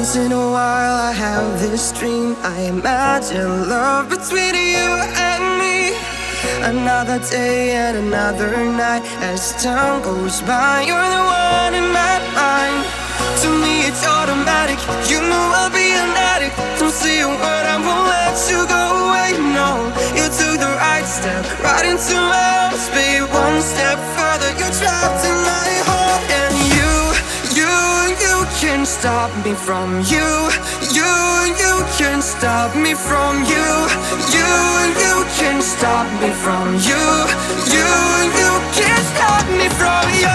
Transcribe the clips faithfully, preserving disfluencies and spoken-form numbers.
Once in a while I have this dream. I imagine love between you and me. Another day and another night. As time goes by, you're the one in my mind. To me it's automatic. You know I'll be an addict. Don't say a word, I won't let you go away. No, you took the right step right into my arms, babe. One step further, you're trapped in my heart. And you, you, you can't stop me from you. You, you can't stop me from you. You, you can't stop me from you. You, you can't stop me from you.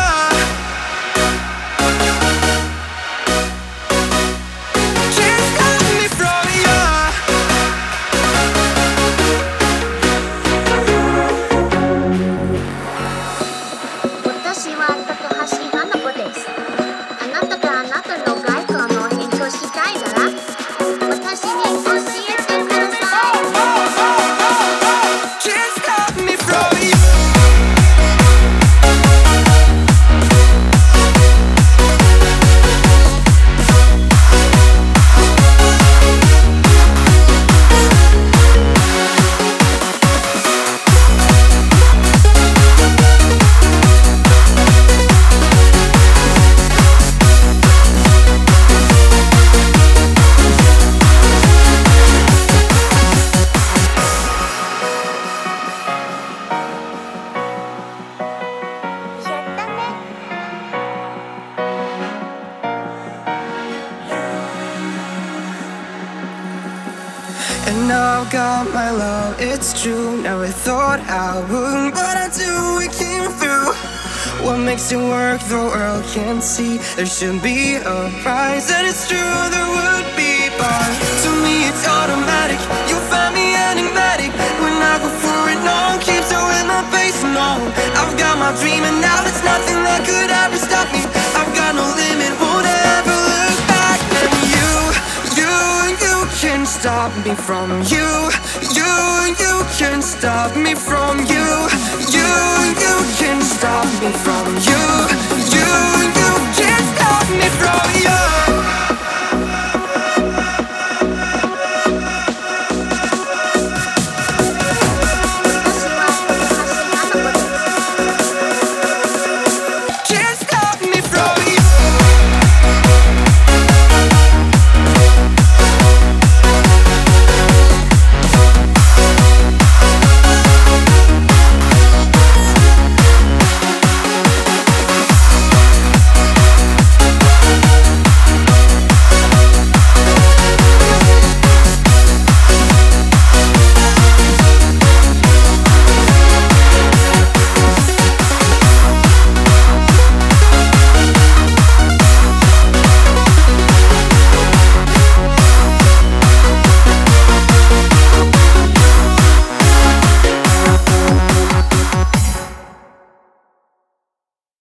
And now I've got my love, it's true. Never thought I would, but I do, it came through. What makes it work, the world can't see. There should be a prize, and it's true, there would be. But to me it's automatic. You find me enigmatic. When I go for it, no one keeps it with my face, no. I've got my dream and now there's nothing that could ever stop me. I've got no limit, won't ever look back. And you, you, you can't stop me from you. You, you can't stop me from you. You, you can't stop me from you. You, you can't stop me from you.